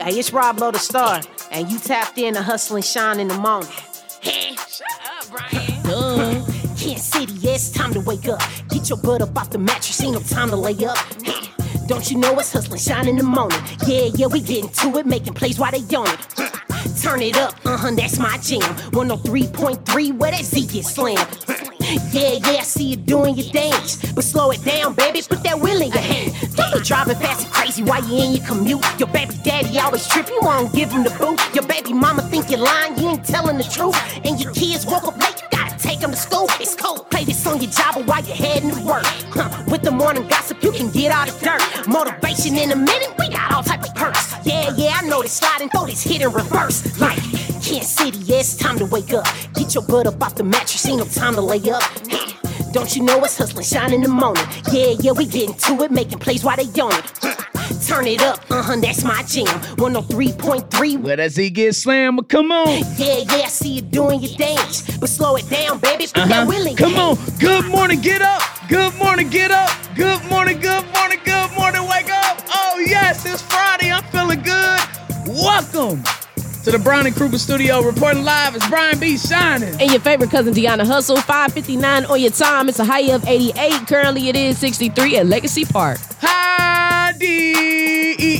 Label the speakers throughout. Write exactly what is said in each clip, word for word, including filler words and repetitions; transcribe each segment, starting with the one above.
Speaker 1: Hey, it's Rob Lowe the Star, and you tapped in to Hustle and Shine in the morning. Hey,
Speaker 2: shut up, Brian.
Speaker 1: Duh. Kansas City, yeah, it's time to wake up. Get your butt up off the mattress, ain't no time to lay up. Hey, don't you know it's Hustle and Shine in the morning? Yeah, yeah, we getting to it, making plays while they on it. Turn it up, uh-huh, that's my jam. one oh three point three, where that Z get slammed. Yeah, yeah, I see you doing your dance. But slow it down, baby, put that wheel in your hand. Don't be driving fast and crazy while you in your commute. Your baby daddy always trip, you won't give him the boot. Your baby mama think you're lying, you ain't telling the truth. And your kids woke up late, you gotta take them to school. It's cold, play this on your job while you're heading to work. Huh. With the morning gossip, you can get out of dirt. Motivation in a minute, we got all type of perks. Yeah, yeah, I know this slide and throw this hit in reverse. Like Kansas City, yeah, it's time to wake up. Get your butt up off the mattress, ain't no time to lay up. Hey, don't you know it's Hustle and Shine in the morning? Yeah, yeah, we getting to it, making plays while they on it. Turn it up, uh-huh, that's my jam. one oh three point three.
Speaker 3: Where does he get slammed? But come on.
Speaker 1: Yeah, yeah, I see you doing your dance. But slow it down, baby, put
Speaker 3: uh-huh.
Speaker 1: that wheel in your
Speaker 3: Come
Speaker 1: hand.
Speaker 3: on. Good morning, get up. Good morning, get up. Good morning, good morning, good morning, wake up. Oh, yes, it's Friday. I'm feeling good. Welcome to the Brown and Kruger studio. Reporting live is Brian B. Shining.
Speaker 2: And your favorite cousin, Deanna Hustle. five fifty-nine on your time. It's a high of eighty-eight. Currently, it is sixty-three at Legacy Park.
Speaker 3: Hi, D.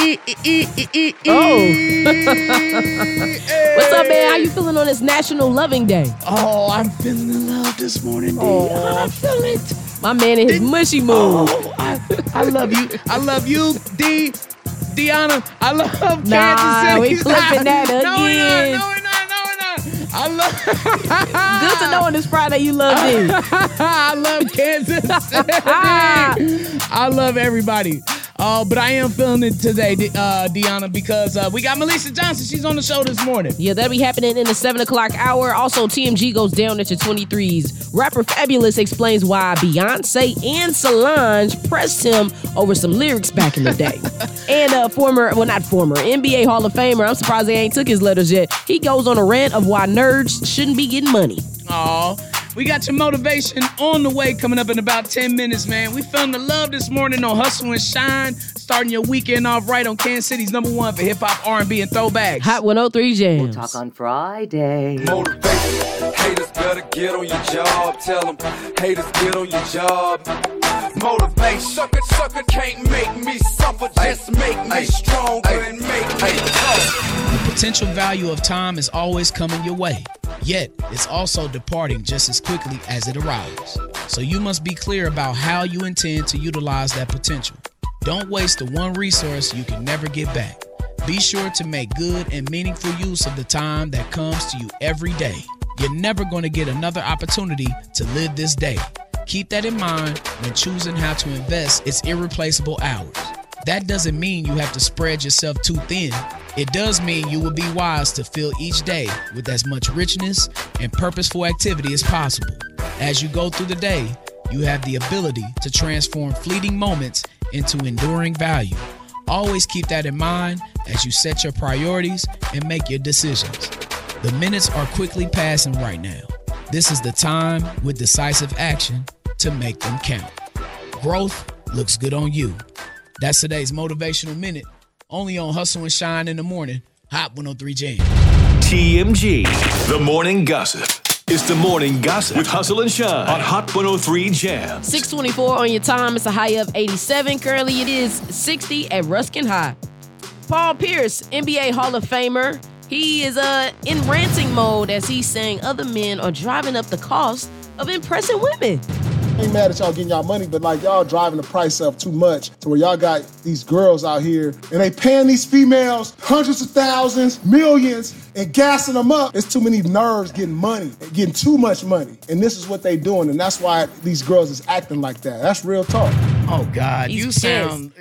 Speaker 2: Oh. What's up, man? How you feeling on this National Loving Day?
Speaker 3: Oh, I'm feeling the love this morning, D. Oh, I feel it.
Speaker 2: My man in his mushy mood.
Speaker 3: Oh, I, I love you. I love you, D. Deanna, I love Kansas
Speaker 2: nah,
Speaker 3: City.
Speaker 2: we flipping that again.
Speaker 3: No, we're not. No, we're not. No, we're not. I love.
Speaker 2: Good to know on this Friday you love me.
Speaker 3: I love Kansas City. I love everybody. Uh, but I am feeling it today, uh, Deanna, because uh, we got Melissa Johnson. She's on the show this morning.
Speaker 2: Yeah, that'll be happening in the seven o'clock hour. Also, T M G goes down at your twenty-threes. Rapper Fabulous explains why Beyonce and Solange pressed him over some lyrics back in the day. And uh, former, well, not former, N B A Hall of Famer, I'm surprised they ain't took his letters yet. He goes on a rant of why nerds shouldn't be getting money.
Speaker 3: Aw. We got your motivation on the way coming up in about ten minutes, man. We feeling the love this morning on Hustle and Shine, starting your weekend off right on Kansas City's number one for hip-hop, R and B, and throwbacks.
Speaker 2: Hot one oh three Jams.
Speaker 4: We'll talk on Friday.
Speaker 5: Motivation. Haters better get on your job. Tell them haters get on your job. Motivation. Sucker, sucker can't make me suffer. Just make me stronger and make me tough.
Speaker 3: The potential value of time is always coming your way. Yet, it's also departing just as quickly as it arrives. So you must be clear about how you intend to utilize that potential. Don't waste the one resource you can never get back. Be sure to make good and meaningful use of the time that comes to you every day. You're never going to get another opportunity to live this day. Keep that in mind when choosing how to invest its irreplaceable hours. That doesn't mean you have to spread yourself too thin. It does mean you will be wise to fill each day with as much richness and purposeful activity as possible. As you go through the day, you have the ability to transform fleeting moments into enduring value. Always keep that in mind as you set your priorities and make your decisions. The minutes are quickly passing right now. This is the time with decisive action to make them count. Growth looks good on you. That's today's Motivational Minute, only on Hustle and Shine in the morning. Hot one oh three Jam.
Speaker 6: T M G, the morning gossip. It's the morning gossip with Hustle and Shine on Hot one oh three Jam.
Speaker 2: six twenty-four on your time. It's a high of eighty-seven. Currently, it is sixty at Ruskin High. Paul Pierce, N B A Hall of Famer. He is uh, in ranting mode as he's saying other men are driving up the cost of impressing women.
Speaker 7: I ain't mad at y'all getting y'all money, but like y'all driving the price up too much to where y'all got these girls out here and they paying these females hundreds of thousands, millions, and gassing them up. There's too many nerves getting money, getting too much money. And this is what they doing, and that's why these girls is acting like that. That's real talk.
Speaker 3: Oh, God.
Speaker 2: He's
Speaker 3: you sound...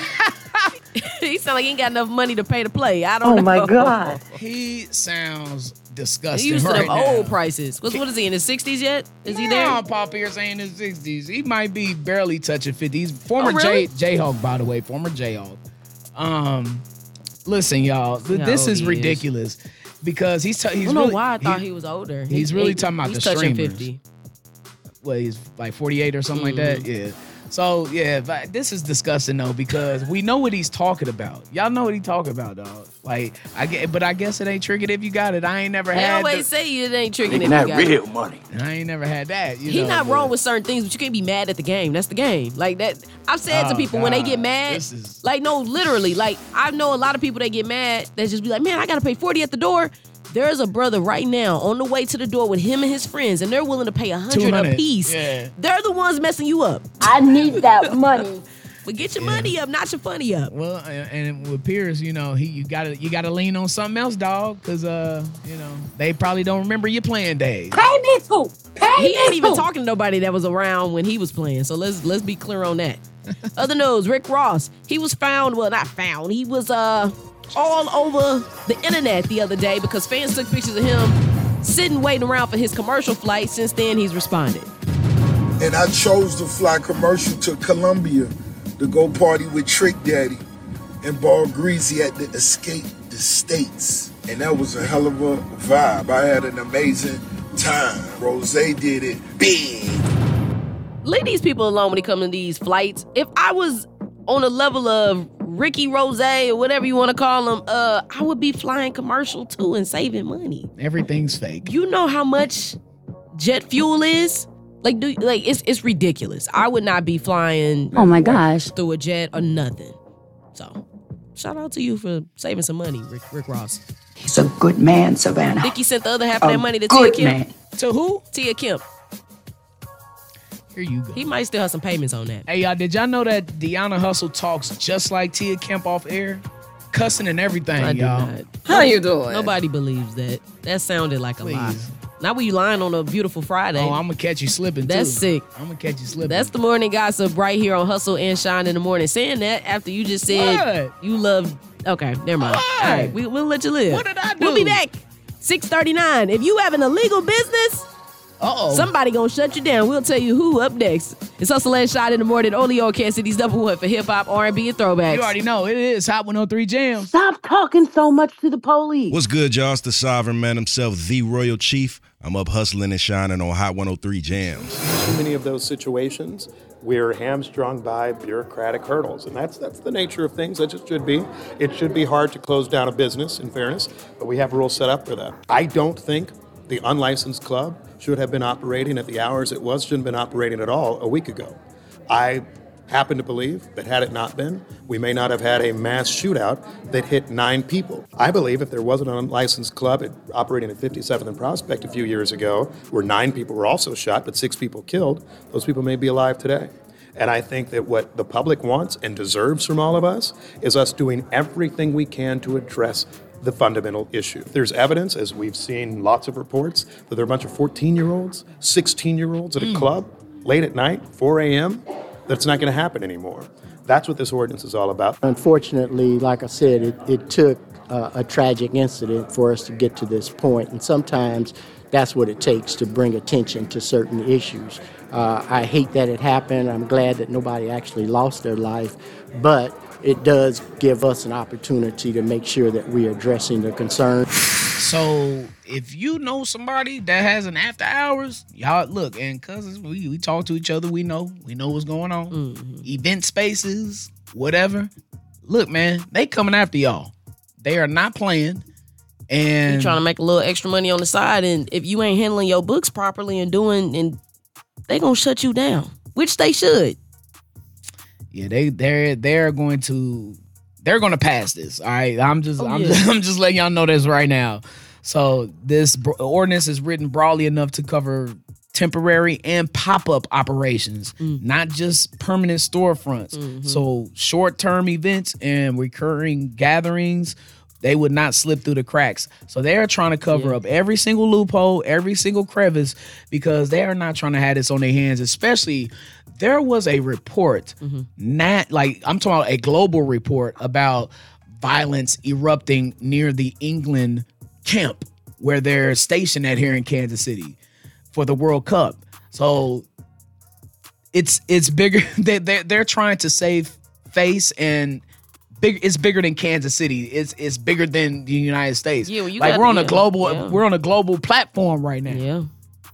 Speaker 2: He sound like he ain't got enough money to pay to play. I don't
Speaker 4: oh
Speaker 2: know.
Speaker 4: my God.
Speaker 3: He sounds disgusting.
Speaker 2: He used to
Speaker 3: right
Speaker 2: them
Speaker 3: now.
Speaker 2: old prices. What, what is he, in his sixties yet? Is he
Speaker 3: no,
Speaker 2: there?
Speaker 3: Paul Pierce ain't in his sixties. He might be barely touching fifty. He's former
Speaker 2: Oh, really?
Speaker 3: J Jayhawk, by the way. Former Jayhawk. Um, listen, y'all. th-
Speaker 2: Yeah,
Speaker 3: this
Speaker 2: how
Speaker 3: is
Speaker 2: old he is.
Speaker 3: ridiculous because he's t- he's
Speaker 2: I don't know
Speaker 3: really,
Speaker 2: why I thought he, was older.
Speaker 3: he's
Speaker 2: He-
Speaker 3: really
Speaker 2: he-
Speaker 3: talking about
Speaker 2: he's
Speaker 3: the
Speaker 2: touching
Speaker 3: streamers.
Speaker 2: fifty.
Speaker 3: Well, he's like forty-eight or something
Speaker 2: Mm-hmm.
Speaker 3: like that. Yeah. So, yeah, but this is disgusting, though, because we know what he's talking about. Y'all know what he's talking about, dog. Like, I get, but I guess it ain't tricking if you got it. I ain't never
Speaker 2: They
Speaker 3: had
Speaker 2: always
Speaker 3: the,
Speaker 2: say it ain't tricking if
Speaker 8: It's
Speaker 2: you
Speaker 8: not
Speaker 2: got
Speaker 8: real
Speaker 2: it.
Speaker 8: money.
Speaker 3: I ain't never had that. You
Speaker 2: He
Speaker 3: know,
Speaker 2: not
Speaker 3: but-
Speaker 2: wrong with certain things, but you can't be mad at the game. That's the game. Like that. I've said to
Speaker 3: Oh,
Speaker 2: people when they
Speaker 3: God.
Speaker 2: get mad,
Speaker 3: This is-
Speaker 2: like no, literally. Like I know a lot of people that get mad that just be like, man, I gotta pay forty at the door. There's a brother right now on the way to the door with him and his friends, and they're willing to pay a hundred
Speaker 3: two hundred
Speaker 2: a piece.
Speaker 3: Yeah.
Speaker 2: They're the ones messing you up.
Speaker 1: I need that money.
Speaker 2: But get your money up, not your funny up.
Speaker 3: Well, and and with Pierce, you know, he you gotta you gotta lean on something else, dog, because uh, you know, they probably don't remember your playing days.
Speaker 1: Pay me too. Pay
Speaker 2: He
Speaker 1: me
Speaker 2: ain't even
Speaker 1: too.
Speaker 2: talking to nobody that was around when he was playing. So let's let's be clear on that. Other news, Rick Ross. He was found, well, not found. He was uh all over the internet the other day because fans took pictures of him sitting waiting around for his commercial flight. Since then, he's responded.
Speaker 9: And I chose to fly commercial to Colombia to go party with Trick Daddy and Ball Greasy at the Escape the States. And that was a hell of a vibe. I had an amazing time. Rose did it big.
Speaker 2: Leave these people alone when it comes to these flights. If I was on a level of Ricky Rose or whatever you want to call him, uh, I would be flying commercial too and saving money.
Speaker 3: Everything's fake.
Speaker 2: You know how much jet fuel is? Like, do like it's it's ridiculous. I would not be flying.
Speaker 1: Oh my gosh.
Speaker 2: Through a jet or nothing. So, shout out to you for saving some money, Rick, Rick Ross.
Speaker 10: He's a good man, Savannah.
Speaker 2: Dickie sent the other half of
Speaker 10: A
Speaker 2: that money to Tia
Speaker 10: good
Speaker 2: Kemp.
Speaker 10: man.
Speaker 3: To who?
Speaker 2: Tia Kemp.
Speaker 3: Here you go.
Speaker 2: He might still have some payments on that.
Speaker 3: Hey, y'all, did y'all know that Deanna Hustle talks just like Tia Kemp off air? Cussing and everything,
Speaker 2: I do
Speaker 3: y'all.
Speaker 2: not.
Speaker 11: How you doing?
Speaker 2: Nobody believes that. That sounded like a
Speaker 3: Please.
Speaker 2: lie. Not when you lying on a beautiful Friday.
Speaker 3: Oh, I'm gonna catch you slipping,
Speaker 2: That's
Speaker 3: too.
Speaker 2: sick.
Speaker 3: I'm gonna catch you slipping.
Speaker 2: That's the morning gossip right here on Hustle and Shine in the Morning. Saying that after you just said
Speaker 3: What?
Speaker 2: you love. Okay, never mind.
Speaker 3: What?
Speaker 2: All right, we, we'll let you live.
Speaker 3: What did I
Speaker 2: We'll
Speaker 3: do?
Speaker 2: be back. six thirty-nine. If you have an illegal business,
Speaker 3: Uh-oh.
Speaker 2: somebody gonna shut you down. We'll tell you who up next. It's Hustle and Shine in the Morning, only on Kansas City's number one for hip hop, R and B, and throwbacks.
Speaker 3: You already know. It is Hot one oh three Jams.
Speaker 4: Stop talking so much to the police.
Speaker 12: What's good, y'all? It's the Sovereign Man himself, the Royal Chief. I'm up hustling and shining on Hot one oh three Jams.
Speaker 13: Too many of those situations, we're hamstrung by bureaucratic hurdles, and that's that's the nature of things. That just should be. It should be hard to close down a business, in fairness, but we have rules set up for that. I don't think the unlicensed club should have been operating at the hours it was, shouldn't have been operating at all a week ago. I happen to believe that had it not been, we may not have had a mass shootout that hit nine people. I believe if there wasn't an unlicensed club at, operating at fifty-seventh and Prospect a few years ago, where nine people were also shot, but six people killed, those people may be alive today. And I think that what the public wants and deserves from all of us is us doing everything we can to address the fundamental issue. There's evidence, as we've seen lots of reports, that there are a bunch of fourteen-year-olds, sixteen-year-olds at a club late at night, four a.m., that's not going to happen anymore. That's what this ordinance is all about.
Speaker 14: Unfortunately, like I said, it, it took uh, a tragic incident for us to get to this point, and sometimes that's what it takes to bring attention to certain issues. Uh, I hate that it happened. I'm glad that nobody actually lost their life, but it does give us an opportunity to make sure that we're addressing the concern.
Speaker 3: So if you know somebody that has an after hours, y'all look, and cousins, we, we talk to each other, we know, we know what's going on. Mm-hmm. Event spaces, whatever. Look, man, they coming after y'all. They are not playing. And
Speaker 2: you trying to make a little extra money on the side, and if you ain't handling your books properly and doing, and they gonna shut you down, which they should.
Speaker 3: Yeah, they they're they're going to they're going to pass this. All right, I'm just
Speaker 2: Oh,
Speaker 3: I'm
Speaker 2: yeah.
Speaker 3: just I'm just letting y'all know this right now. So this bro- ordinance is written broadly enough to cover temporary and pop-up operations,
Speaker 2: Mm.
Speaker 3: not just permanent storefronts.
Speaker 2: Mm-hmm.
Speaker 3: So short-term events and recurring gatherings, they would not slip through the cracks. So they're trying to cover
Speaker 2: Yeah.
Speaker 3: up every single loophole, every single crevice, because they are not trying to have this on their hands. Especially, there was a report,
Speaker 2: Mm-hmm.
Speaker 3: not like I'm talking about a global report about violence erupting near the England camp where they're stationed at here in Kansas City for the World Cup. So it's it's bigger. They they're, they're trying to save face, and big. It's bigger than Kansas City. It's it's bigger than the United States.
Speaker 2: Yeah, well, you
Speaker 3: like
Speaker 2: got-
Speaker 3: we're on a
Speaker 2: yeah,
Speaker 3: global
Speaker 2: yeah.
Speaker 3: we're on a global platform right now.
Speaker 2: Yeah.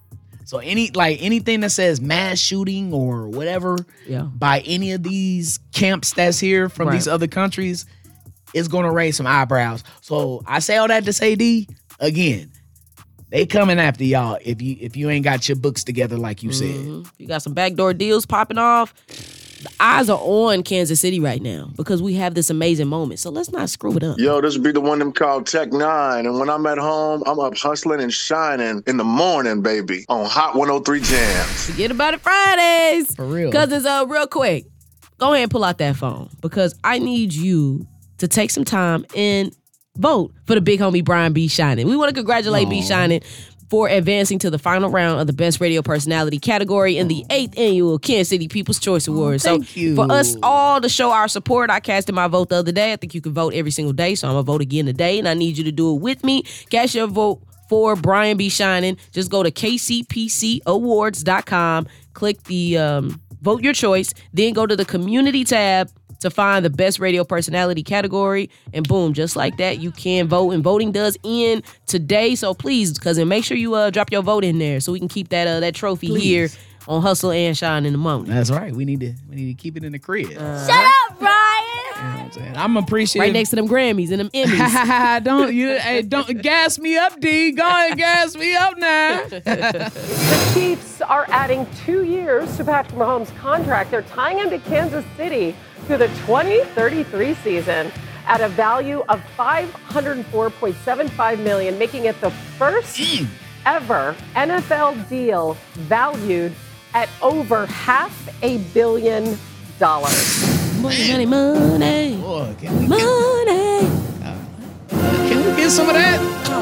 Speaker 3: So any like anything that says mass shooting or whatever
Speaker 2: yeah.
Speaker 3: by any of these camps that's here from
Speaker 2: Right.
Speaker 3: these other countries is gonna raise some eyebrows. So I say all that to say, D, again, they coming after y'all if you if you ain't got your books together like you
Speaker 2: Mhm.
Speaker 3: said.
Speaker 2: You got some backdoor deals popping off. The eyes are on Kansas City right now because we have this amazing moment. So let's not screw it up.
Speaker 8: Yo, this be the one them called Tech Nine, and when I'm at home, I'm up hustling and shining in the morning, baby, on Hot one oh three Jams.
Speaker 2: Forget about it Fridays.
Speaker 3: For real.
Speaker 2: Because it's uh, real quick. Go ahead and pull out that phone because I need you to take some time and vote for the big homie Brian B. Shining. We want to congratulate B. Shining for advancing to the final round of the Best Radio Personality category in the eighth annual Kansas City People's Choice Awards.
Speaker 3: thank
Speaker 2: so
Speaker 3: you.
Speaker 2: for us all to show our support, I casted my vote the other day. I think you can vote every single day, so I'm going to vote again today, and I need you to do it with me. Cast your vote for Brian B. Shining. Just go to K C P C awards dot com, click the um, vote your choice, then go to the community tab to find the best radio personality category, and boom, just like that, you can vote, and voting does end today. So please, cousin, make sure you uh, drop your vote in there so we can keep that uh, that trophy
Speaker 3: Please.
Speaker 2: here on Hustle and Shine in the morning.
Speaker 3: That's right. We need to we need to keep it in the crib.
Speaker 2: Uh,
Speaker 11: Shut up, Ryan.
Speaker 3: You know what I'm saying? I'm appreciative.
Speaker 2: right next to them Grammys and them Emmys.
Speaker 3: don't you hey, don't gas me up, D. Go ahead and gas me up now.
Speaker 15: The Chiefs are adding two years to Patrick Mahomes' contract. They're tying him to Kansas City through the twenty thirty-three season at a value of five hundred four point seven five million dollars, making it the first ever N F L deal valued at over half a billion dollars.
Speaker 2: Money, money, money.
Speaker 3: Boy, can we
Speaker 2: money.
Speaker 3: Can we get some of that?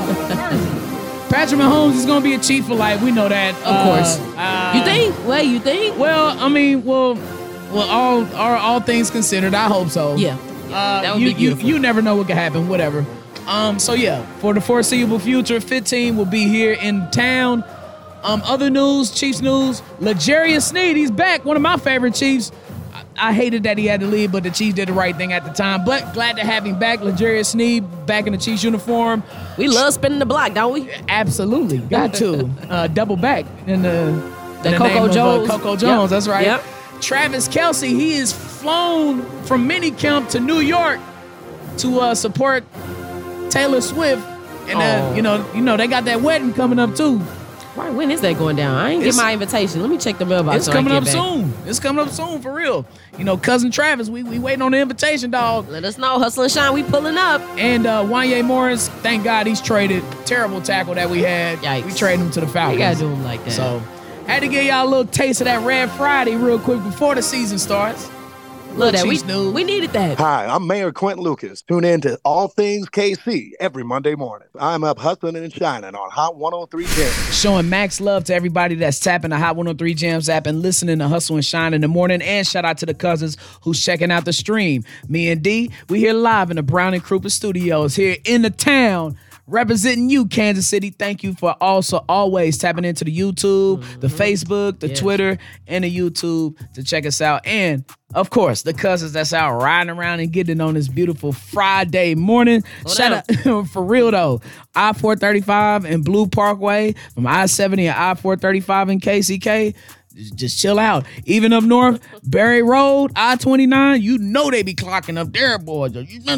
Speaker 3: Patrick Mahomes is gonna be a Chief for life. We know that.
Speaker 2: Of course.
Speaker 3: Uh,
Speaker 2: You think? Well, you think?
Speaker 3: Well, I mean, well, well, all all, all things considered, I hope so.
Speaker 2: Yeah.
Speaker 3: Uh,
Speaker 2: That would
Speaker 3: you,
Speaker 2: be beautiful.
Speaker 3: You, you never know what could happen. Whatever. Um. So yeah, for the foreseeable future, fifteen will be here in town. Um. Other news, Chiefs news. L'Jarius Sneed, he's back. One of my favorite Chiefs. I hated that he had to leave, but the Chiefs did the right thing at the time. But glad to have him back. L'Jarius Sneed back in the Chiefs uniform.
Speaker 2: We love spinning the block, don't we?
Speaker 3: Absolutely. Got to. uh, double back in the,
Speaker 2: The
Speaker 3: in the
Speaker 2: Coco
Speaker 3: name
Speaker 2: Jones.
Speaker 3: Of, uh, Coco Jones,
Speaker 2: Yep.
Speaker 3: that's right.
Speaker 2: Yep.
Speaker 3: Travis Kelce, he is flown from minicamp to New York to uh, support Taylor Swift. And, uh,
Speaker 2: Oh.
Speaker 3: you know, you know, they got that wedding coming up, too.
Speaker 2: Right, when is that going down? I ain't get
Speaker 3: It's-
Speaker 2: my invitation. Let me check the mailbox.
Speaker 3: It's
Speaker 2: so I
Speaker 3: coming
Speaker 2: get
Speaker 3: up
Speaker 2: back.
Speaker 3: soon. It's coming up soon, for real. You know, cousin Travis, we we waiting on the invitation, dog.
Speaker 2: Let us know. Hustle and Shine, we pulling up.
Speaker 3: And uh, Wanye Morris, thank God he's traded. Terrible tackle that we had.
Speaker 2: Yikes.
Speaker 3: We traded him to the Falcons.
Speaker 2: You gotta do him like that.
Speaker 3: So, had to give y'all a little taste of that Red Friday real quick before the season starts.
Speaker 2: Look, that we,
Speaker 3: Chiefs news.
Speaker 2: we needed that.
Speaker 16: Hi, I'm Mayor Quentin Lucas. Tune in to All Things K C every Monday morning. I'm up hustling and shining on Hot one oh three Jams.
Speaker 3: Showing max love to everybody that's tapping the Hot one oh three Jams app and listening to Hustle and Shine in the morning. And shout out to the cousins who's checking out the stream. Me and D, we here live in the Brown and Krupa studios here in the town. Representing you, Kansas City. Thank you for also always tapping into the YouTube, mm-hmm. the Facebook, the
Speaker 2: yes.
Speaker 3: Twitter, and the YouTube to check us out. And, of course, the cousins that's out riding around and getting on this beautiful Friday morning.
Speaker 2: Hold
Speaker 3: Shout out, for real, though, I four thirty-five and Blue Parkway from I seventy and I four thirty-five in K C K. Just chill out. Even up north, Berry Road, I twenty-nine, you know they be clocking up there, boys.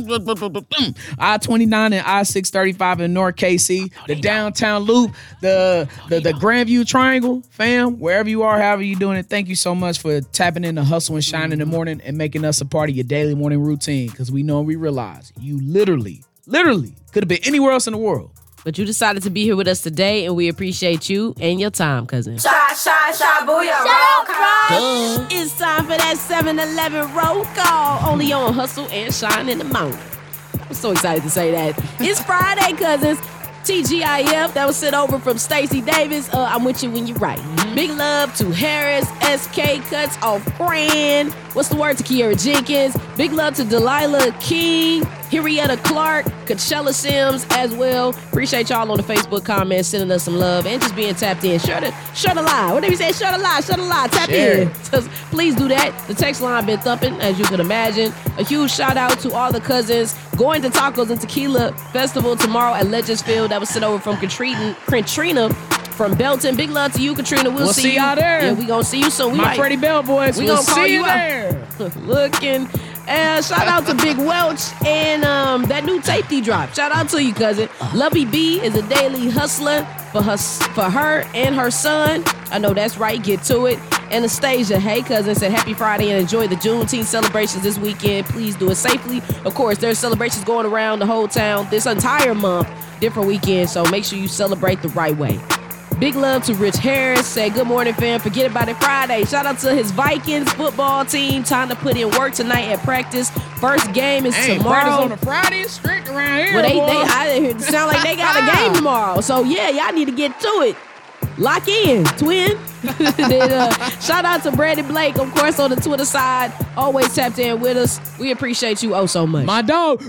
Speaker 3: I twenty-nine and I six thirty-five in North K C, the downtown loop, the the, the Grandview Triangle, fam, wherever you are, however you doing it, thank you so much for tapping in the Hustle and Shine in the morning and making us a part of your daily morning routine, because we know and we realize you literally, literally could have been anywhere else in the world.
Speaker 2: But you decided to be here with us today, and we appreciate you and your time, cousin.
Speaker 11: Shy, shy, shy, booyah, roll call.
Speaker 2: It's time for that seven eleven roll call, only on Hustle and Shine in the morning. I'm so excited to say that. It's Friday, cousins. T G I F, that was sent over from Stacey Davis. Uh, I'm with you when you're right. Mm-hmm. Big love to Harris, S K Cuts off brand. What's the word to Kiera Jenkins? Big love to Delilah King, Henrietta Clark, Coachella Sims as well. Appreciate y'all on the Facebook comments, sending us some love and just being tapped in. Share the, share the line. Whatever you say, share the line, share the line. Tap
Speaker 3: Share.
Speaker 2: in. Just please do that. The text line been thumping, as you can imagine. A huge shout out to all the cousins going to Tacos and Tequila Festival tomorrow at Legends Field. That was sent over from Katrina. Katrina. from Belton. Big love to you, Katrina. We'll,
Speaker 3: We'll
Speaker 2: see,
Speaker 3: see
Speaker 2: you.
Speaker 3: y'all there.
Speaker 2: Yeah, we gonna see you soon. We
Speaker 3: My
Speaker 2: might-
Speaker 3: Freddie Bell boys,
Speaker 2: We
Speaker 3: we'll
Speaker 2: gonna call
Speaker 3: see you
Speaker 2: you
Speaker 3: there.
Speaker 2: out. Looking. And shout out to Big Welch and um, that new tape D drop. Shout out to you, cousin. Lovey B is a daily hustler for her for her and her son. I know that's right. Get to it. Anastasia, hey cousin, said happy Friday and enjoy the Juneteenth celebrations this weekend. Please do it safely. Of course, there's celebrations going around the whole town this entire month, different weekends. So make sure you celebrate the right way. Big love to Rich Harris. Say good morning, fam. Forget about it Friday. Shout out to his Vikings football team. Time to put in work tonight at practice. First game is
Speaker 3: Hey,
Speaker 2: tomorrow.
Speaker 3: practice on a Friday is strict around here.
Speaker 2: Well, they,
Speaker 3: boy.
Speaker 2: they I, it sound like they got a game tomorrow. So yeah, y'all need to get to it. Lock in, twin. then, uh, shout out to Brandon Blake, of course, on the Twitter side. Always tapped in with us. We appreciate you oh so much.
Speaker 3: My dog.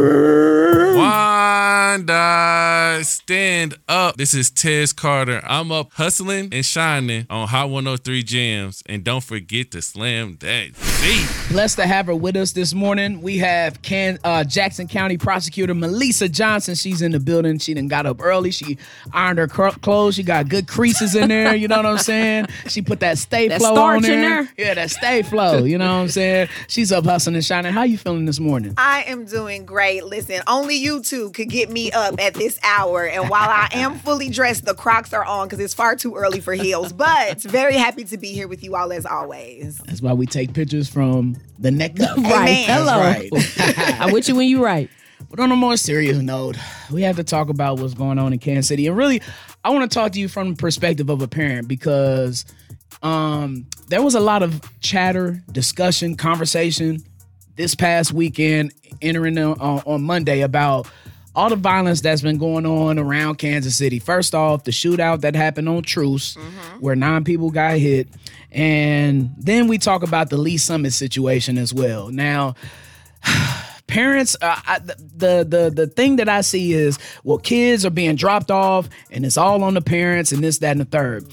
Speaker 17: Wanda, stand up. This is Tez Carter. I'm up hustling and shining on Hot one oh three Jams. And don't forget to slam that Z.
Speaker 3: Blessed to have her with us this morning. We have Can, uh, Jackson County Prosecutor Melissa Johnson. She's in the building. She done got up early. She ironed her cr- clothes. She got good creases in there. You know what I'm saying? She put that stay
Speaker 2: That
Speaker 3: flow
Speaker 2: starch
Speaker 3: on there.
Speaker 2: in there.
Speaker 3: Yeah, that stay flow. You know what I'm saying? She's up hustling and shining. How you feeling this morning?
Speaker 18: I am doing great. Listen, only you two could get me up at this hour. And while I am fully dressed, the Crocs are on because it's far too early for heels. But very happy to be here with you all as always.
Speaker 3: That's why we take pictures from the neck up.
Speaker 2: Right.
Speaker 3: That's
Speaker 2: Hello.
Speaker 3: right.
Speaker 2: I'm with you when you right.
Speaker 3: But on a more serious note, we have to talk about what's going on in Kansas City. And really, I want to talk to you from the perspective of a parent because um, there was a lot of chatter, discussion, conversation this past weekend, entering on, on Monday, about all the violence that's been going on around Kansas City. First off, the shootout that happened on Truce, mm-hmm. where nine people got hit. And then we talk about the Lee Summit situation as well. Now, parents, uh, I, the the the thing that I see is, well, kids are being dropped off, and it's all on the parents, and this, that, and the third.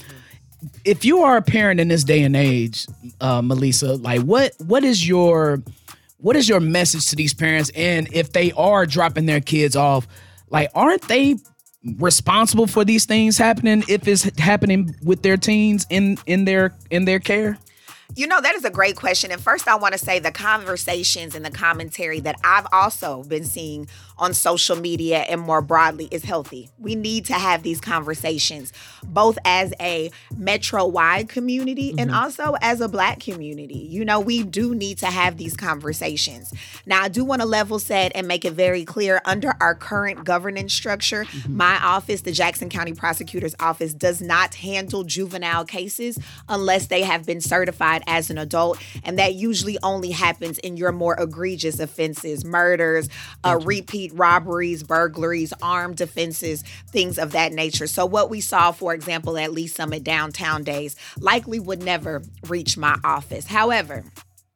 Speaker 3: If you are a parent in this day and age, uh, Melissa, like what what is your what is your message to these parents? And if they are dropping their kids off, like, aren't they responsible for these things happening if it's happening with their teens in in their in their care?
Speaker 18: You know, that is a great question. And first, I want to say the conversations and the commentary that I've also been seeing on social media and more broadly is healthy. We need to have these conversations, both as a metro-wide community mm-hmm. and also as a Black community. You know, we do need to have these conversations. Now, I do want to level set and make it very clear, under our current governance structure, mm-hmm. my office, the Jackson County Prosecutor's Office, does not handle juvenile cases unless they have been certified as an adult. And that usually only happens in your more egregious offenses, murders, uh, repeat robberies, burglaries, armed offenses, things of that nature. So what we saw, for example, at Lee Summit Downtown Days likely would never reach my office. However,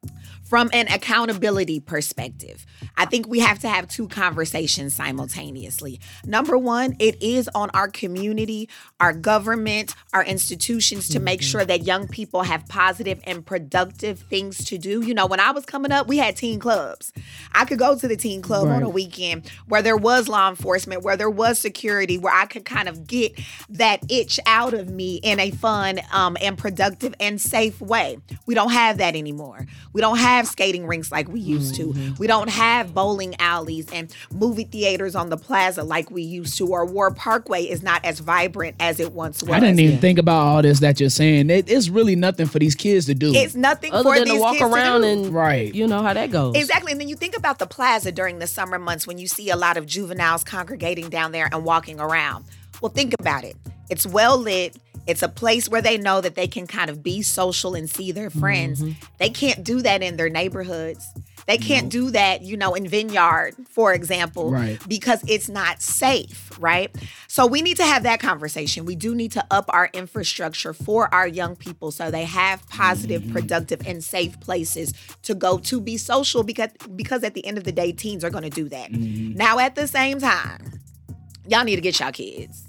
Speaker 18: from an accountability perspective, I think we have to have two conversations simultaneously. Number one, it is on our community, our government, our institutions to make sure that young people have positive and productive things to do. You know, when I was coming up, we had teen clubs. I could go to the teen club right. on a weekend where there was law enforcement, where there was security, where I could kind of get that itch out of me in a fun um, and productive and safe way. We don't have that anymore. We don't have skating rinks like we used mm-hmm. to. We don't have bowling alleys and movie theaters on the plaza like we used to, or War Parkway is not as vibrant as it once was.
Speaker 3: I didn't even yeah. think about all this that you're saying. It, it's really nothing for these kids to do.
Speaker 18: It's nothing
Speaker 2: other
Speaker 18: for
Speaker 2: than
Speaker 18: these
Speaker 2: to walk
Speaker 18: kids
Speaker 2: around
Speaker 18: to do.
Speaker 2: and
Speaker 3: right.
Speaker 2: You know how that goes.
Speaker 18: Exactly. And then you think about the plaza during the summer months when you see a lot of juveniles congregating down there and walking around. Well, think about it. It's well lit. It's a place where they know that they can kind of be social and see their friends. Mm-hmm. They can't do that in their neighborhoods. They can't no. do that, you know, in Vineyard, for example,
Speaker 3: right.
Speaker 18: because it's not safe, right? So we need to have that conversation. We do need to up our infrastructure for our young people so they have positive, mm-hmm. productive, and safe places to go to be social, because, because at the end of the day, teens are going to do that. Mm-hmm. Now, at the same time, y'all need to get y'all kids.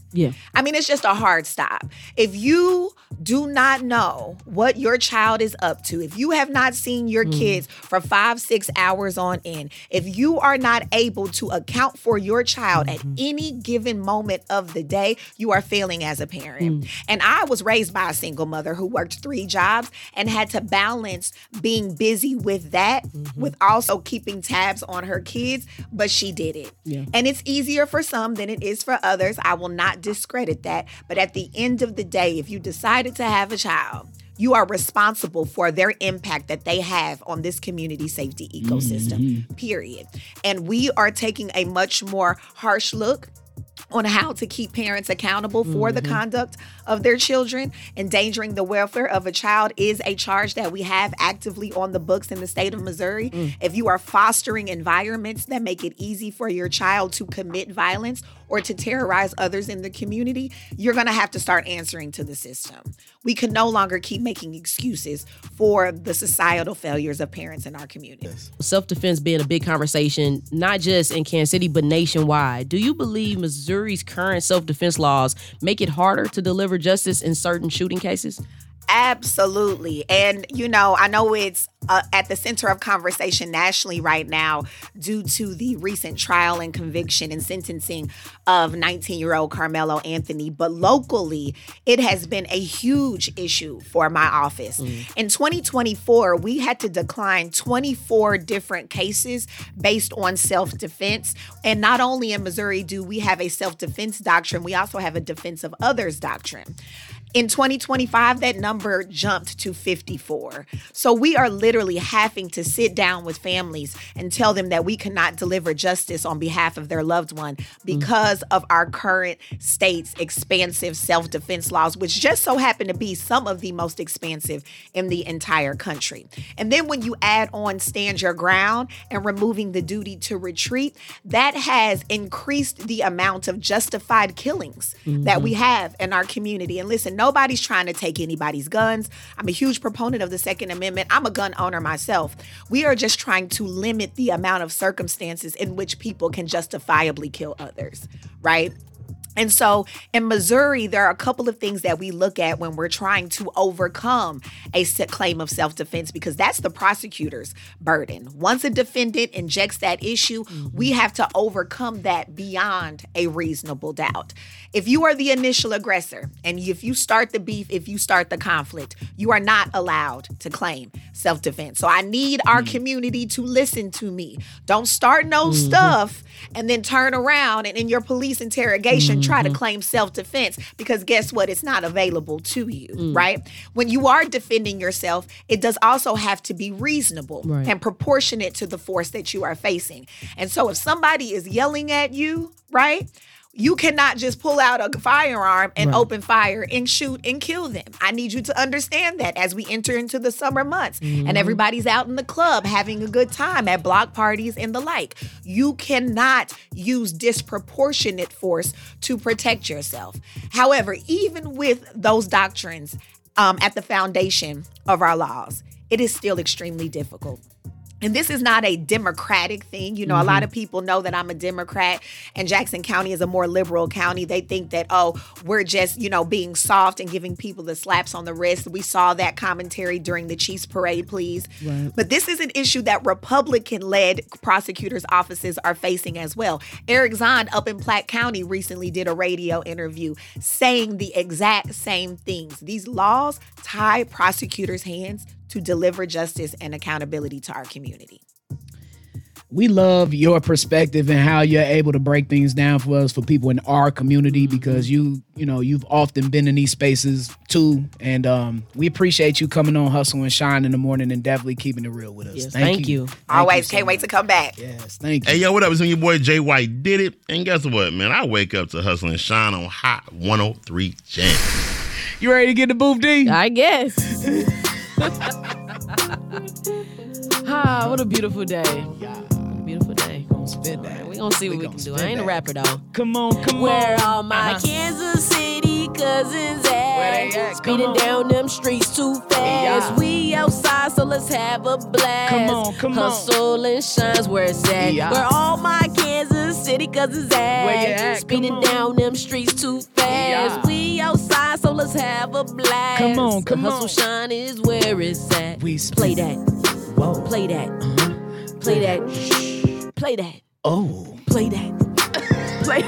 Speaker 2: Yeah.
Speaker 18: I mean, it's just a hard stop. If you do not know what your child is up to, if you have not seen your mm. kids for five, six hours on end, if you are not able to account for your child mm-hmm. at any given moment of the day, you are failing as a parent. Mm. And I was raised by a single mother who worked three jobs and had to balance being busy with that, mm-hmm. with also keeping tabs on her kids, but she did it. Yeah. And it's easier for some than it is for others. I will not discredit that. But at the end of the day, if you decided to have a child, you are responsible for their impact that they have on this community safety ecosystem, mm-hmm. period. And we are taking a much more harsh look on how to keep parents accountable for mm-hmm. the conduct of their children. Endangering the welfare of a child is a charge that we have actively on the books in the state of Missouri. Mm. If you are fostering environments that make it easy for your child to commit violence or to terrorize others in the community, you're going to have to start answering to the system. We can no longer keep making excuses for the societal failures of parents in our community.
Speaker 2: Self-defense being a big conversation, not just in Kansas City, but nationwide. Do you believe Missouri's current self-defense laws make it harder to deliver justice in certain shooting cases?
Speaker 18: Absolutely. And, you know, I know it's uh, at the center of conversation nationally right now due to the recent trial and conviction and sentencing of nineteen-year-old Carmelo Anthony. But locally, it has been a huge issue for my office. Mm. In twenty twenty-four, we had to decline twenty-four different cases based on self-defense. And not only in Missouri do we have a self-defense doctrine, we also have a defense of others doctrine. In twenty twenty-five, that number jumped to fifty-four. So we are literally having to sit down with families and tell them that we cannot deliver justice on behalf of their loved one because mm. of our current state's expansive self-defense laws, which just so happen to be some of the most expansive in the entire country. And then when you add on stand your ground and removing the duty to retreat, that has increased the amount of justified killings mm-hmm. that we have in our community. And listen, nobody's trying to take anybody's guns. I'm a huge proponent of the Second Amendment. I'm a gun owner myself. We are just trying to limit the amount of circumstances in which people can justifiably kill others, right? And so in Missouri, there are a couple of things that we look at when we're trying to overcome a claim of self-defense, because that's the prosecutor's burden. Once a defendant injects that issue, mm-hmm. we have to overcome that beyond a reasonable doubt. If you are the initial aggressor and if you start the beef, if you start the conflict, you are not allowed to claim self-defense. So I need our mm-hmm. community to listen to me. Don't start no mm-hmm. stuff and then turn around and in your police interrogation mm-hmm. try to claim self-defense, because guess what? It's not available to you, mm. right? When you are defending yourself, it does also have to be reasonable right. and proportionate to the force that you are facing. And so if somebody is yelling at you, right? You cannot just pull out a firearm and right. open fire and shoot and kill them. I need you to understand that as we enter into the summer months mm-hmm. and everybody's out in the club having a good time at block parties and the like. You cannot use disproportionate force to protect yourself. However, even with those doctrines um, at the foundation of our laws, it is still extremely difficult. And this is not a Democratic thing. You know, mm-hmm. a lot of people know that I'm a Democrat and Jackson County is a more liberal county. They think that, oh, we're just, you know, being soft and giving people the slaps on the wrist. We saw that commentary during the Chiefs Parade, please. Right. But this is an issue that Republican-led prosecutors' offices are facing as well. Eric Zahn up in Platte County recently did a radio interview saying the exact same things. These laws tie prosecutors' hands to deliver justice and accountability to our community.
Speaker 3: We love your perspective and how you're able to break things down for us, for people in our community, because you, you know, you've often been in these spaces too. And um, we appreciate you coming on Hustle and Shine in the morning and definitely keeping it real with us.
Speaker 2: Yes,
Speaker 3: thank,
Speaker 2: thank you.
Speaker 3: you. Thank
Speaker 18: Always
Speaker 3: you so
Speaker 18: can't
Speaker 3: much.
Speaker 18: wait to come back.
Speaker 3: Yes, thank you.
Speaker 19: Hey, yo, what up? It's when your boy Jay White did it. And guess what, man? I wake up to Hustle and Shine on Hot one oh three Jam.
Speaker 3: You ready to get the booth, D?
Speaker 2: I guess. Ah, what a beautiful day.
Speaker 3: Yeah.
Speaker 2: Beautiful day.
Speaker 3: Gonna spit that.
Speaker 2: We're gonna see
Speaker 3: we
Speaker 2: what we
Speaker 3: gonna
Speaker 2: can do.
Speaker 3: spit
Speaker 2: I ain't
Speaker 3: that.
Speaker 2: a rapper though.
Speaker 3: Come on, come
Speaker 2: Where
Speaker 3: on.
Speaker 2: all my
Speaker 3: Uh-huh.
Speaker 2: Kansas City cousins at?
Speaker 3: Where they at?
Speaker 2: Speeding
Speaker 3: Come on.
Speaker 2: down them streets too fast.
Speaker 3: Yeah.
Speaker 2: We outside, so let's have a blast.
Speaker 3: Come on, come on.
Speaker 2: Hustle and Shine's where it's at.
Speaker 3: Yeah.
Speaker 2: Where all my Kansas City cousins at?
Speaker 3: Where you at?
Speaker 2: Speeding
Speaker 3: Come on.
Speaker 2: down them streets too fast. Yes, we outside, so let's have a blast.
Speaker 3: Come on, come
Speaker 2: the hustle
Speaker 3: on.
Speaker 2: shine is where it's at.
Speaker 3: We
Speaker 2: play that.
Speaker 3: Whoa.
Speaker 2: Play that. Uh-huh. Play that. Shh. Play that.
Speaker 3: Oh.
Speaker 2: Play that. Play.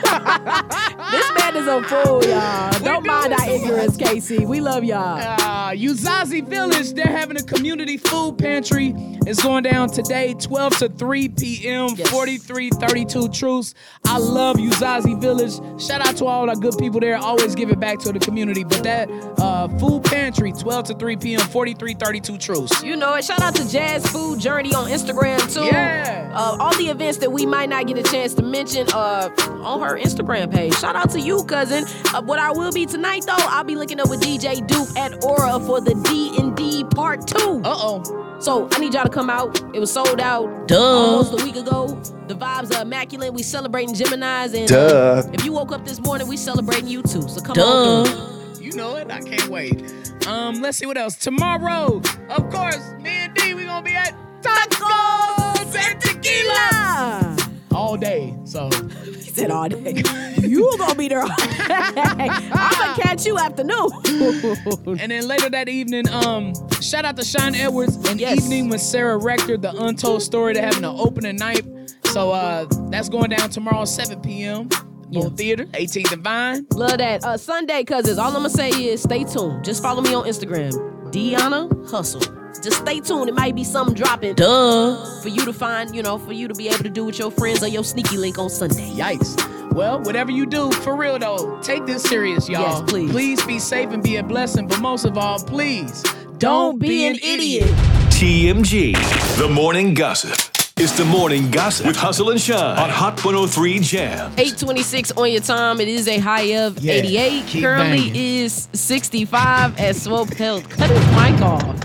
Speaker 2: This man is a fool, y'all. Don't mind our ignorance, Casey. We love y'all.
Speaker 3: Uh, Uzazi Village, they're having a community food pantry. It's going down today, twelve to three p.m., yes. forty-three thirty-two Truce. I love Uzazi Village. Shout out to all our good people there. Always give it back to the community. But that uh, food pantry, twelve to three p.m., forty-three thirty-two Truce.
Speaker 2: You know it. Shout out to Jazz Food Journey on Instagram, too.
Speaker 3: Yeah.
Speaker 2: Uh, all the events that we might not get a chance to mention uh, on her Instagram page. Shout out to you, cousin. Uh, what I will be tonight, though, I'll be looking up with D J Duke at Aura for the D and D Part two.
Speaker 3: Uh-oh.
Speaker 2: So I need y'all to come out. It was sold out
Speaker 3: Duh.
Speaker 2: almost a week ago. The vibes are immaculate. We celebrating Geminis. And
Speaker 3: Duh.
Speaker 2: Uh, if you woke up this morning, we celebrating you too. So come
Speaker 3: Duh.
Speaker 2: on.
Speaker 3: You know it. I can't wait. Um, let's see what else. Tomorrow, of course, me and D, we gonna be at Tacos and Tequila all day. So
Speaker 2: he said all day. You gonna be there all day. I'm gonna catch you afternoon.
Speaker 3: And then later that evening, um, shout out to Sean Edwards, an yes. evening with Sarah Rector, the Untold Story. They're having an opening night. So uh, that's going down tomorrow, seven p.m.
Speaker 2: Yeah.
Speaker 3: Bowl Theater, eighteenth and Vine.
Speaker 2: Love that. Uh, Sunday, cousins. All I'm gonna say is stay tuned. Just follow me on Instagram, Deanna Hustle. Just stay tuned. It might be something dropping.
Speaker 3: Duh.
Speaker 2: For you to find, you know, for you to be able to do with your friends or your sneaky link on Sunday.
Speaker 3: Yikes. Well, whatever you do, for real though, take this serious, y'all.
Speaker 2: Yes, please.
Speaker 3: Please be safe and be a blessing, but most of all, please
Speaker 2: don't, don't be, be an, an idiot.
Speaker 3: idiot.
Speaker 6: T M G, The Morning Gossip. It's The Morning Gossip with Hustle and Shine on Hot one oh three Jam.
Speaker 2: eight twenty-six on your time. It is a high of
Speaker 3: yeah,
Speaker 2: eighty-eight. Currently
Speaker 3: banging.
Speaker 2: is sixty-five at Swope Health. Cut his mic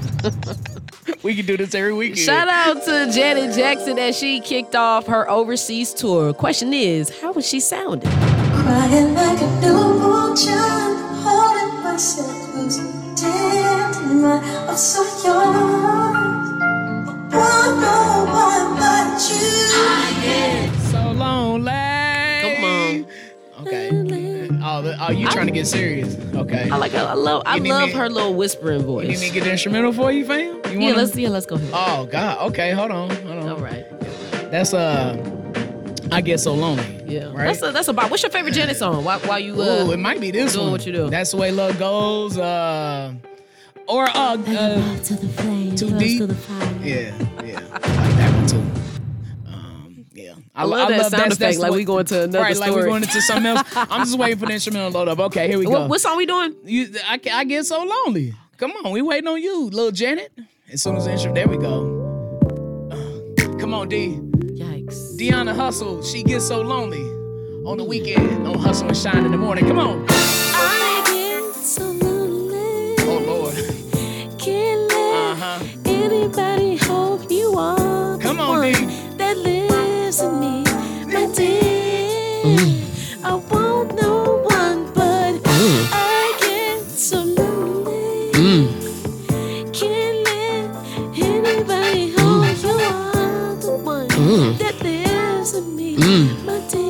Speaker 2: off.
Speaker 3: We can do this every weekend.
Speaker 2: Shout out to Janet Jackson as she kicked off her overseas tour. Question is, how was she sounding?
Speaker 20: Crying like a newborn child, holding myself close. Damn, tonight I'm so young. Won't no one but you.
Speaker 3: I get so lonely.
Speaker 2: Come on.
Speaker 3: Okay. Oh, oh, you trying to get serious? Okay.
Speaker 2: I like. I love. I love
Speaker 3: me,
Speaker 2: her little whispering voice.
Speaker 3: You need me to get the instrumental for you, fam? You
Speaker 2: yeah,
Speaker 3: wanna...
Speaker 2: let's yeah, let's go ahead.
Speaker 3: Oh God. Okay, hold on, hold on.
Speaker 2: All right.
Speaker 3: That's uh, I Get So Lonely.
Speaker 2: Yeah.
Speaker 3: Right.
Speaker 2: That's a, that's about. What's your favorite Janet song? Why why you? Uh,
Speaker 3: Ooh, it might be this
Speaker 2: doing
Speaker 3: one.
Speaker 2: what you do.
Speaker 3: That's the way love goes. Uh, or uh, uh
Speaker 20: to the flame,
Speaker 3: too deep.
Speaker 20: to the fire.
Speaker 3: Yeah, yeah. I like that one too. Um, yeah.
Speaker 2: I, I love that sound effect. Like we going to another
Speaker 3: right,
Speaker 2: story.
Speaker 3: Like we going into something else. I'm just waiting for the instrumental to load up. Okay, here we go.
Speaker 2: What, what song we doing?
Speaker 3: You, I, I Get So Lonely. Come on, we waiting on you, little Janet. As soon as the instrument, there we go. Uh, come on, D.
Speaker 2: Yikes.
Speaker 3: Deanna Hustle, She Gets So Lonely. On the weekend, on Hustle and Shine in the morning. Come on.
Speaker 20: I get so lonely.
Speaker 3: Oh, Lord.
Speaker 20: Can't let
Speaker 3: uh-huh.
Speaker 20: anybody hope you are.
Speaker 3: Come on, D.
Speaker 20: That lives in me, my dear. Mm. I want no one but mm. I get so lonely. Mm. Can't let anybody hope you are the one mm. that lives in me, mm. my dear.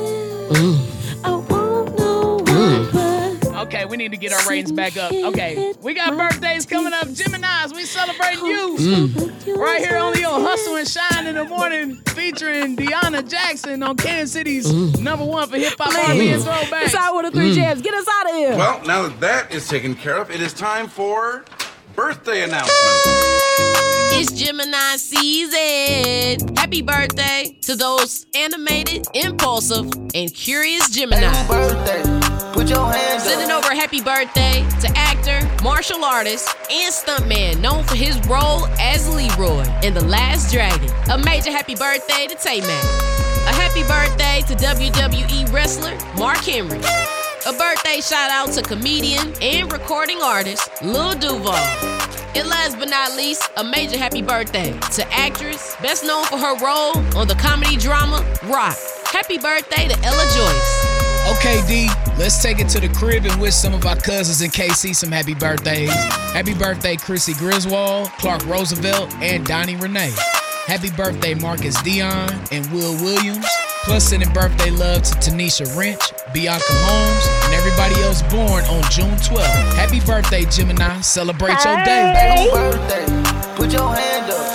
Speaker 20: I want no one but.
Speaker 3: Okay, we need to get our ratings back up. Okay, we got birthdays coming up. Geminis, we celebrating you. Mm. Right here on your Hustle and Shine in the morning, featuring Deanna Jackson on Kansas City's mm. number one for hip hop R and B and throwbacks.
Speaker 2: It's our one of three mm. jams. Get us out of here.
Speaker 21: Well, now that that is taken care of, it is time for birthday announcements.
Speaker 2: It's Gemini season. Happy birthday to those animated, impulsive, and curious Gemini.
Speaker 21: Happy birthday. Put your hands up.
Speaker 2: Sending over a happy birthday to actor, martial artist, and stuntman known for his role as Leroy in The Last Dragon. A major happy birthday to Tay-Mac. A happy birthday to W W E wrestler Mark Henry. A birthday shout out to comedian and recording artist Lil Duval. And last but not least, a major happy birthday to actress best known for her role on the comedy drama Rock. Happy birthday to Ella Joyce.
Speaker 3: Okay, D, let's take it to the crib and wish some of our cousins in K C some happy birthdays. Happy birthday, Chrissy Griswold, Clark Roosevelt, and Donnie Renee. Happy birthday, Marcus Dion and Will Williams. Plus, sending birthday love to Tanisha Wrench, Bianca Holmes, and everybody else born on June twelfth. Happy birthday, Gemini. Celebrate your day.
Speaker 11: Happy birthday. Put your hand up.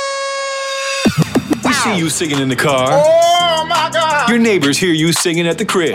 Speaker 6: We see you singing in the car.
Speaker 11: Oh, my God.
Speaker 6: Your neighbors hear you singing at the crib.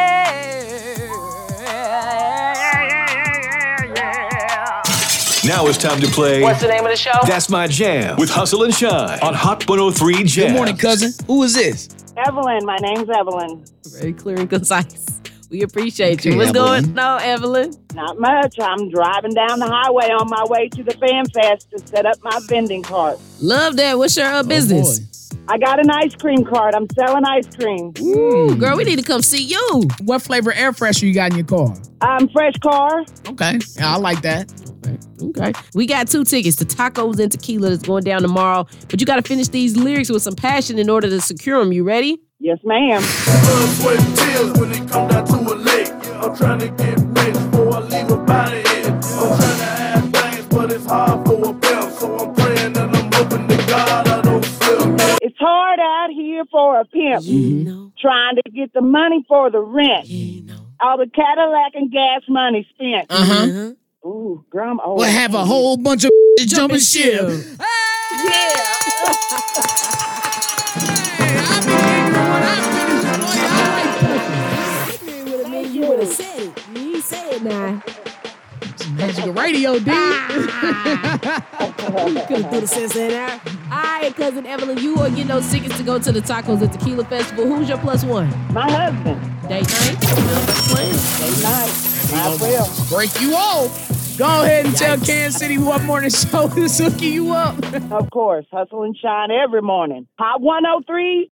Speaker 6: Now it's time to play.
Speaker 2: What's the name of the show?
Speaker 6: That's My Jam with Hustle and Shine on Hot one oh three Jam.
Speaker 3: Good morning, cousin. Who is this?
Speaker 4: Evelyn. My name's Evelyn.
Speaker 2: Very clear and concise. We appreciate you.
Speaker 3: Okay,
Speaker 2: What's
Speaker 3: Evelyn.
Speaker 2: going on, Evelyn?
Speaker 4: Not much. I'm driving down the highway on my way to the Fan Fest to set up my vending cart.
Speaker 2: Love that. What's your uh, business?
Speaker 4: I got an ice cream cart. I'm selling ice cream.
Speaker 2: Ooh, girl, we need to come see you.
Speaker 3: What flavor air freshener you got in your car?
Speaker 4: Um, fresh car.
Speaker 3: Okay. Yeah, I like that.
Speaker 2: Okay. We got two tickets to Tacos and Tequila that's going down tomorrow, but you got to finish these lyrics with some passion in order to secure them. You ready?
Speaker 4: Yes, ma'am.
Speaker 11: Blood, sweat, and tears when it come down to a lake. I'm trying to get rich before I leave a body in. I'm trying to have things, but it's hard for a bill. So I'm praying and I'm hoping to God I don't slip.
Speaker 4: It's hard out here for a pimp.
Speaker 2: You know.
Speaker 4: Trying to get the money for the rent.
Speaker 2: You know.
Speaker 4: All the Cadillac and gas money spent.
Speaker 3: Uh-huh.
Speaker 4: Ooh, girl, I'm old.
Speaker 3: We'll have a whole bunch of jumping ship.
Speaker 4: Yeah.
Speaker 2: You would have said it. You say it now.
Speaker 3: Magic radio, dude.
Speaker 2: You could have put a sense in there. All right, cousin Evelyn, you are getting those tickets to go to the Tacos and Tequila Festival. Who's your plus one?
Speaker 4: My husband.
Speaker 2: Date night?
Speaker 4: Date night. I will.
Speaker 3: Break you off. Go ahead and tell Kansas City what morning show is hooking you up.
Speaker 4: Of course. Hustle and shine every morning. Hot one oh three